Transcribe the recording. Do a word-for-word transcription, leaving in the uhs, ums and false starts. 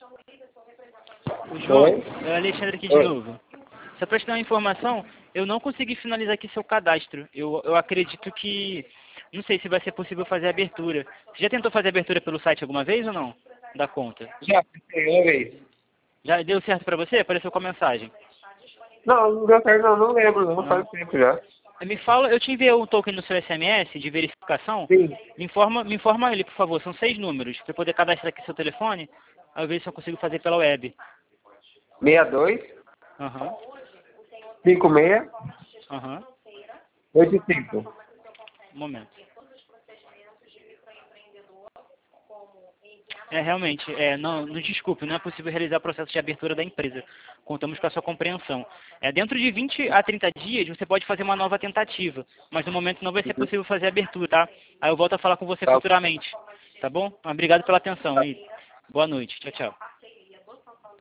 O João, Oi? é o Alexandre aqui de Oi. novo. Só para te dar uma informação, eu não consegui finalizar aqui seu cadastro. Eu, eu acredito que... Não sei se vai ser possível fazer a abertura. Você já tentou fazer a abertura pelo site alguma vez ou não? Da conta. Já, uma vez. Já deu certo para você? Apareceu com a mensagem. Não, não deu certo, não, não lembro, não, Não. faz tempo já. Me fala, eu te enviei um token no seu S M S de verificação. Sim. Me informa, me informa ele, por favor. São seis números. Para eu poder cadastrar aqui seu telefone, aí eu vejo se eu consigo fazer pela web. seis dois, Aham, cinco seis, aham. oito cinco. Um momento. É, realmente, é, não, nos desculpe, não é possível realizar o processo de abertura da empresa. Contamos com a sua compreensão. É, dentro de vinte a trinta dias, você pode fazer uma nova tentativa, mas no momento não vai ser possível fazer a abertura, tá? Aí eu volto a falar com você Tá. futuramente, tá bom? Obrigado pela atenção e boa noite. Tchau, tchau.